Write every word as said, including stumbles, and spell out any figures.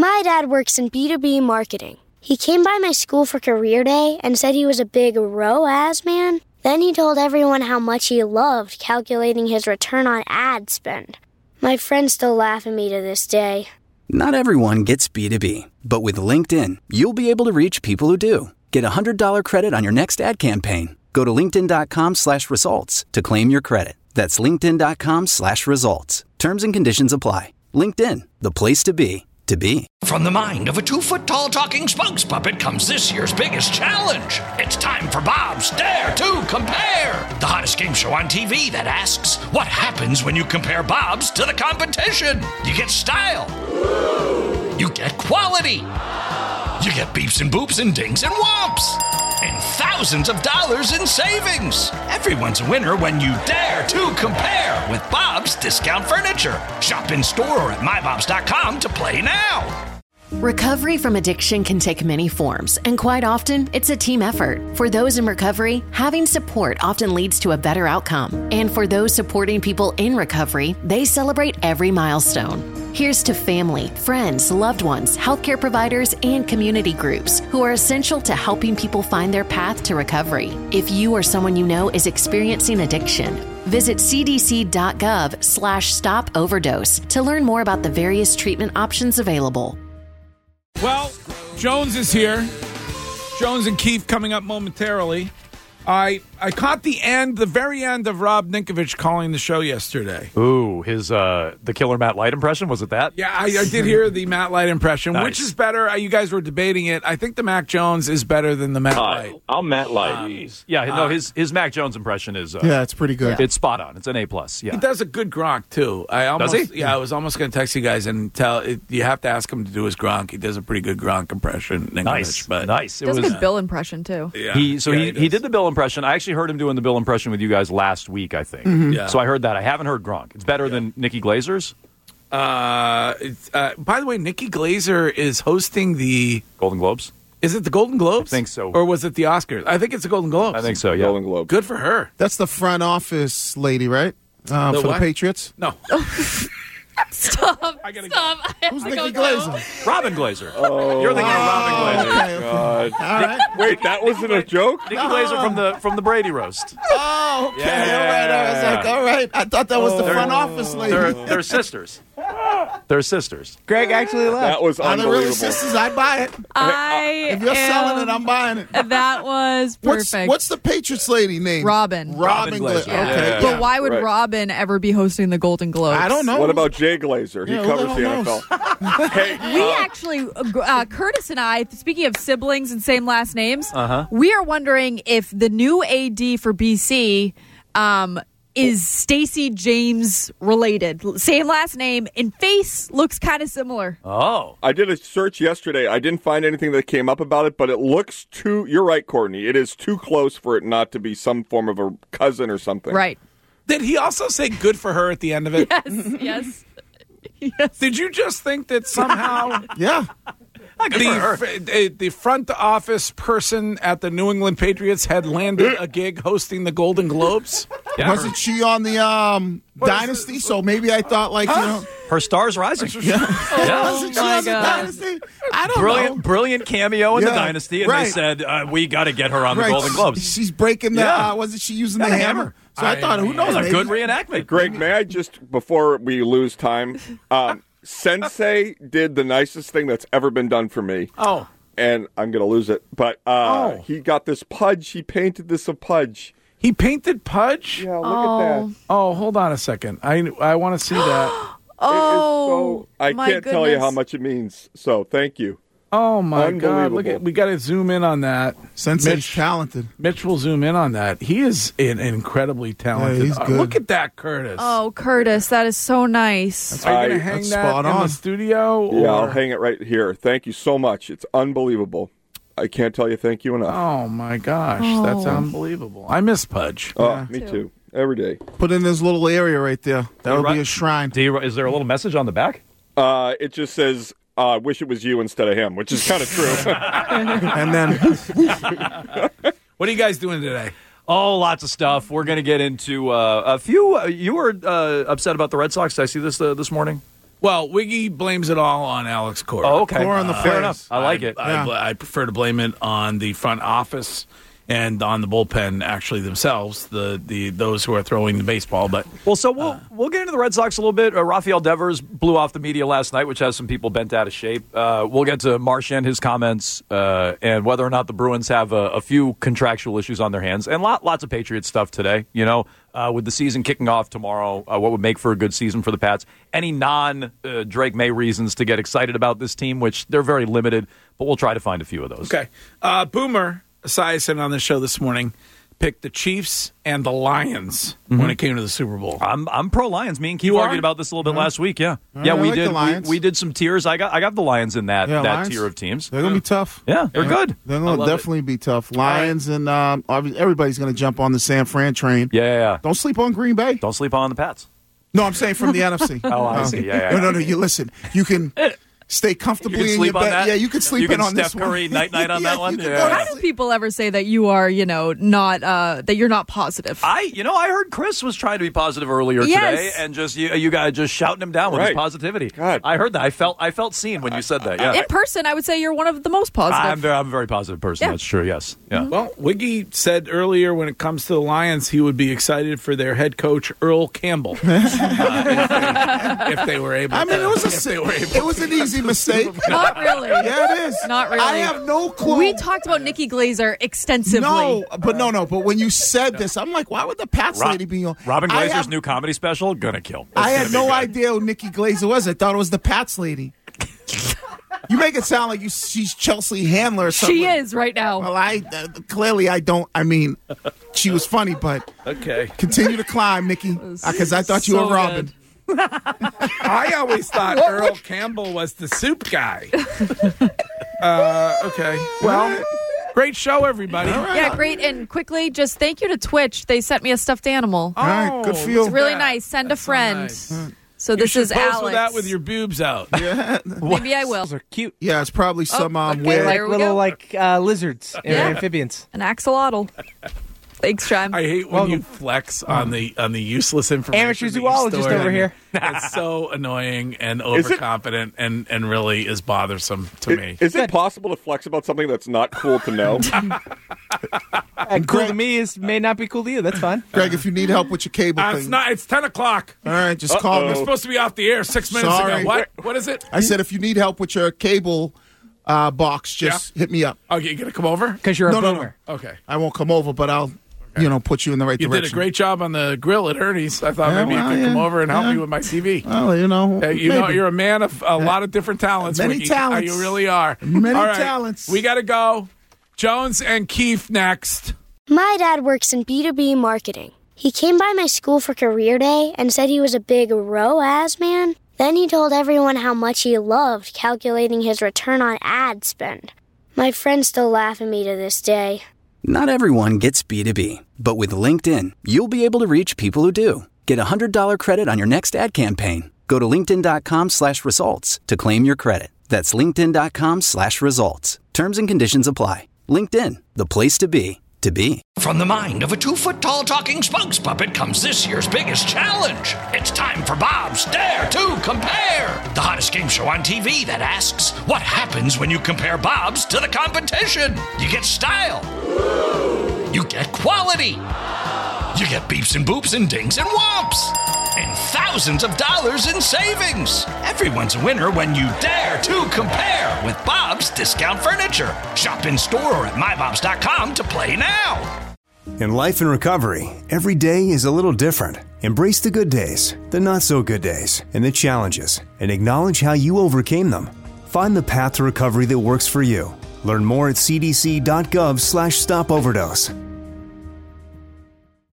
My dad works in B two B marketing. He came by my school for career day and said he was a big R O A S man. Then he told everyone how much he loved calculating his return on ad spend. My friends still laugh at me to this day. Not everyone gets B two B, but with LinkedIn, you'll be able to reach people who do. Get a one hundred dollars credit on your next ad campaign. Go to linkedin.com slash results to claim your credit. That's linkedin.com slash results. Terms and conditions apply. LinkedIn, the place to be, to be. From the mind of a two-foot-tall talking Spunks puppet comes this year's biggest challenge. It's time for Bob's Dare to Compare, the hottest game show on T V that asks, what happens when you compare Bob's to the competition? You get style. You get quality. You get beeps and boops and dings and whomps. And thousands of dollars in savings. Everyone's a winner when you dare to compare with Bob's Discount Furniture. Shop in store or at my bobs dot com to play now. Recovery from addiction can take many forms, and quite often, it's a team effort. For those in recovery, having support often leads to a better outcome. And for those supporting people in recovery, they celebrate every milestone. Here's to family, friends, loved ones, healthcare providers, and community groups who are essential to helping people find their path to recovery. If you or someone you know is experiencing addiction, visit cdc.gov slash stop overdose to learn more about the various treatment options available. Well, Jones is here. Jones and Keefe coming up momentarily. I I caught the end, the very end of Rob Ninkovich calling the show yesterday. Ooh, his uh, the killer Matt Light impression, was it that? Yeah, I, I did hear the Matt Light impression. Nice. Which is better? Uh, You guys were debating it. I think the Mac Jones is better than the Matt Hi, Light. I'm Matt Light. Uh, yeah, no, his his Mac Jones impression is uh, Yeah, it's pretty good. it's spot on. It's an A plus. Yeah, He does a good Gronk too. I almost, Does he? Yeah, I was almost going to text you guys and tell. It, you have to ask him to do his Gronk. He does a pretty good Gronk impression. Ninkovich, nice, but nice. It Does a was. good Bill impression, too. Yeah, He so yeah, he, does. he did the Bill impression. I actually heard him doing the Bill impression with you guys last week, I think. Yeah. So I heard that. I haven't heard Gronk. It's better than Nikki Glazer's Uh, it's, uh, by the way, Nikki Glazer is hosting the. Golden Globes. Is it the Golden Globes? I think so. Or was it the Oscars? I think it's the Golden Globes. I think so. Yeah. Golden Globe. Good for her. That's the front office lady, right? Uh, The for what? the Patriots. No. Stop. I gotta Stop. I Who's have to Nikki go Glazer? Robin Glazer. Oh, You're thinking of Robin Glazer. Okay, okay. God. All right. Wait, that wasn't a joke? Nikki Glazer from the from the Brady roast. Oh, okay. Yeah. All right. I was like, all right. I thought that was the They're- front office lady. They're they're sisters. They're sisters. Greg actually left. That was Are they really unbelievable. sisters? I'd buy it. I If you're am, selling it, I'm buying it. That was What's, perfect. what's the Patriots lady name? Robin. Robin, Robin Glazer. Glazer. Yeah. Okay. But yeah. why would Right. Robin ever be hosting the Golden Globes? I don't know. What about Jay Glazer? He Yeah, who covers the the hell N F L. Hey, We uh, actually, uh, Curtis and I, speaking of siblings and same last names, Uh-huh. we are wondering if the new A D for B C um, is Stacey James related. Same last name, and face looks kind of similar. Oh. I did a search yesterday. I didn't find anything that came up about it, but it looks too. You're right, Courtney. It is too close for it not to be some form of a cousin or something. Right. Did he also say good for her at the end of it? Yes, yes. Yes. Did you just think that somehow Yeah. the, the the front office person at the New England Patriots had landed a gig hosting the Golden Globes? Yeah, her, Wasn't she on the um, Dynasty? So maybe I thought, like, you know. her star's rising. Yeah. Yeah. Wasn't she my on the God. Dynasty? I don't Brilliant, know. brilliant cameo in Yeah, the Dynasty, and they right. said uh, we got to get her on Right. the Golden Globes. She's breaking the, Yeah. uh, wasn't she using Yeah, the the hammer? hammer. So I, I- thought, who knows? It was a maybe. good reenactment. Greg, may I just, before we lose time, um, Sensei did the nicest thing that's ever been done for me. Oh. And I'm going to lose it. But uh, Oh. he got this Pudge. He painted this a Pudge. He painted Pudge? Yeah, look Oh. at that. Oh, hold on a second. I I want to see that. Oh, It is so, I my can't tell you goodness. how much it means. So thank you. Oh my God! Look Unbelievable. at we got to zoom in on that. Sensei's Mitch, talented. Mitch will zoom in on that. He is an incredibly talented. Yeah, he's uh, good. look at that, Curtis. Oh, Curtis, that is so nice. Are you going I- to hang That's that spot in the on. studio? Or? Yeah, I'll hang it right here. Thank you so much. It's unbelievable. I can't tell you thank you enough. Oh my gosh, that's Oh. unbelievable. I miss Pudge. Oh, Yeah. me too. Every day. Put in this little area right there. That would right. be a shrine. Do you, is there a little message on the back? Uh, it just says, uh, wish it was you instead of him, which is kind of true. And then What are you guys doing today? Oh, lots of stuff. We're going to get into uh, a few. Uh, you were uh, upset about the Red Sox. Did I see this uh, this morning? Well, Wiggy blames it all on Alex Cora. Oh, okay. Cora on the Fair players. enough. I like it. I, Yeah. bl- I prefer to blame it on the front office and on the bullpen, actually themselves, the, the those who are throwing the baseball. But Well, so we'll we'll get into the Red Sox a little bit. Uh, Rafael Devers blew off the media last night, which has some people bent out of shape. Uh, we'll get to Marchand, his comments, uh, and whether or not the Bruins have a, a few contractual issues on their hands, and lot, lots of Patriots stuff today. You know, uh, with the season kicking off tomorrow, uh, what would make for a good season for the Pats? Any non-Drake uh, May reasons to get excited about this team, which they're very limited, but we'll try to find a few of those. okay, uh, Boomer Esiason on the show this morning picked the Chiefs and the Lions Mm-hmm. when it came to the Super Bowl. I'm I'm pro Lions. Me and Keith You argued are? about this a little bit last week. Yeah, right, yeah, I we like the did. We, Lions. we did some tiers. I got I got the Lions in that Yeah, that Lions. tier of teams. They're going to be tough. Yeah, they're good. They're I going to love definitely be tough. Lions and um, obviously everybody's going to jump on the San Fran train. Yeah, yeah, yeah. Don't sleep on Green Bay. Don't sleep on the Pats. No, I'm saying from the N F C. Oh, I Uh, see. Yeah, yeah, No, yeah. no, no. You listen. You can stay comfortably You can in sleep your on bed. that? Yeah, you can sleep You in can on Steph this Curry one. night-night on Yeah, that one? you can Yeah. go to Why do sleep. people ever say that you are, you know, not uh, that you're not positive? I, you know, I heard Chris was trying to be positive earlier Yes. today, and just you, you guys just shouting him down with his Right. positivity. God. I heard that. I felt, I felt seen when you said that. Yeah, In person, I would say you're one of the most positive. I'm, very, I'm a very positive person. Yeah. That's true. Yes. Yeah. Well, Wiggy said earlier when it comes to the Lions, he would be excited for their head coach, Earl Campbell, uh, if, they, if they were able I mean, to. it was a if they were able it was an easy mistake. Not really. Yeah, it is. Not really. I have no clue. We talked about Nikki Glazer extensively. No, but no, no. But when you said this, I'm like, why would the Pats Ro- lady be on? Robin I Glazer's have- new comedy special, gonna kill. I It's had gonna no be good. idea who Nikki Glazer was. I thought it was the Pats lady. You make it sound like you she's Chelsea Handler or something. She is right now. Well, I uh, clearly I don't. I mean, she was funny, but Okay. continue to climb, Nikki, because I thought you so were Robin. I always thought Earl Campbell was the soup guy. uh, okay. Well, great show, everybody. Yeah, great. And quickly, just thank you to Twitch. They sent me a stuffed animal. All right, good for you. It's really that. nice. Send a That's so friend. nice. So You this should is pose Alex. with that with your boobs out. Maybe I will. Those are cute. Yeah, it's probably some um, okay, weird. Like There we little go. like uh, lizards and Yeah. amphibians. An axolotl. Thanks, John. I hate when you flex on the on the useless information. Amateur that you zoologist stored over in. here. It's so annoying and Is it- overconfident and, and really is bothersome to I- me. Is it possible to flex about something that's not cool to know? And cool to me is may not be cool to you. That's fine. Greg, if you need help with your cable Uh, thing, it's not. It's ten o'clock. all right, just call We're me. supposed to be off the air six minutes Sorry. ago. What? What is it? I said if you need help with your cable uh, box, just hit me up. Oh, you gonna come over? Because you're a No, no, boomer. no. Okay. I won't come over, but I'll, you know, put you in the right You direction. did a great job on the grill at Ernie's. I thought Yeah, maybe well, you could yeah, come over and help yeah. me with my T V. Well, you know, Uh, you know, maybe. you're a man of a lot of different talents. Many Wiggy. talents. Uh, you really are. Many All right, talents. We got to go. Jones and Keefe next. My dad works in B two B marketing. He came by my school for career day and said he was a big R O A S man. Then he told everyone how much he loved calculating his return on ad spend. My friends still laugh at me to this day. Not everyone gets B two B, but with LinkedIn, you'll be able to reach people who do. Get a one hundred dollars credit on your next ad campaign. Go to linkedin.com slash results to claim your credit. That's linkedin.com slash results. Terms and conditions apply. LinkedIn, the place to be, to be. From the mind of a two-foot-tall talking spokes puppet comes this year's biggest challenge. It's time for Bob's Dare to Compare, the hottest game show on T V that asks, what happens when you compare Bob's to the competition? You get style. You get quality. You get beeps and boops and dings and whomps. And thousands of dollars in savings. Everyone's a winner when you dare to compare with Bob's Discount Furniture. Shop in store or at my bobs dot com to play now. In life and recovery, every day is a little different. Embrace the good days, the not so good days, and the challenges, and acknowledge how you overcame them. Find the path to recovery that works for you. Learn more at cdc.gov slash stop overdose.